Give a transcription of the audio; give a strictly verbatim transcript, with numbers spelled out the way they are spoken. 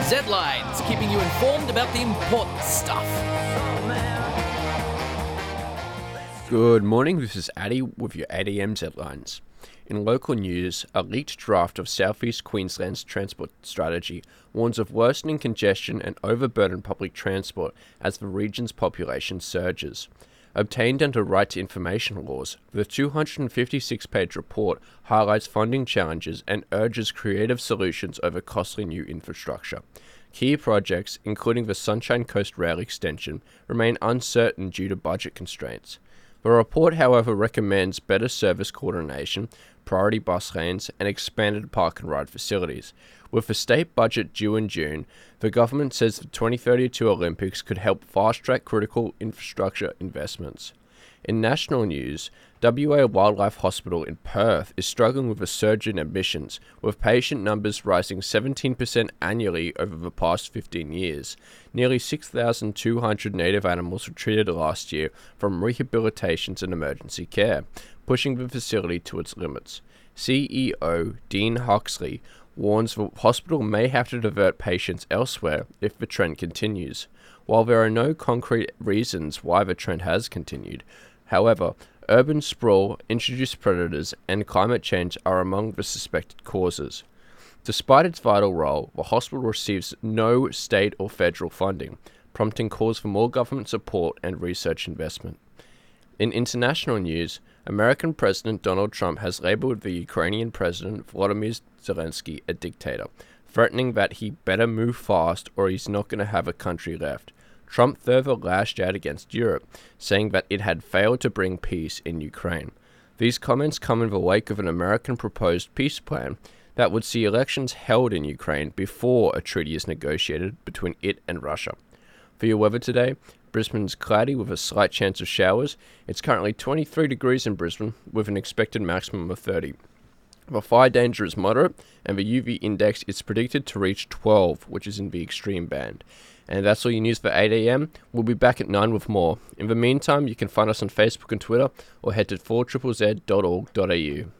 Z-Lines, keeping you informed about the important stuff. Good morning, this is Addy with your eight a m Z-Lines. In local news, a leaked draft of South East Queensland's transport strategy warns of worsening congestion and overburdened public transport as the region's population surges. Obtained under right to information laws, the two hundred fifty-six page report highlights funding challenges and urges creative solutions over costly new infrastructure. Key projects, including the Sunshine Coast Rail extension, remain uncertain due to budget constraints. The report, however, recommends better service coordination, priority bus lanes, and expanded park and ride facilities. With the state budget due in June, the government says the twenty thirty-two Olympics could help fast-track critical infrastructure investments. In national news, W A Wildlife Hospital in Perth is struggling with a surge in admissions, with patient numbers rising seventeen percent annually over the past fifteen years. Nearly six thousand two hundred native animals were treated last year from rehabilitations and emergency care, pushing the facility to its limits. C E O Dean Huxley warns the hospital may have to divert patients elsewhere if the trend continues. While there are no concrete reasons why the trend has continued, however, urban sprawl, introduced predators, and climate change are among the suspected causes. Despite its vital role, the hospital receives no state or federal funding, prompting calls for more government support and research investment. In international news, American President Donald Trump has labeled the Ukrainian President Volodymyr Zelensky a dictator, threatening that he better move fast or he's not going to have a country left. Trump further lashed out against Europe, saying that it had failed to bring peace in Ukraine. These comments come in the wake of an American proposed peace plan that would see elections held in Ukraine before a treaty is negotiated between it and Russia. For your weather today, Brisbane's cloudy with a slight chance of showers. It's currently twenty-three degrees in Brisbane with an expected maximum of thirty. The fire danger is moderate and the U V index is predicted to reach twelve, which is in the extreme band. And that's all your news for eight a m. We'll be back at nine with more. In the meantime, you can find us on Facebook and Twitter or head to four Z Z Z dot org dot a u.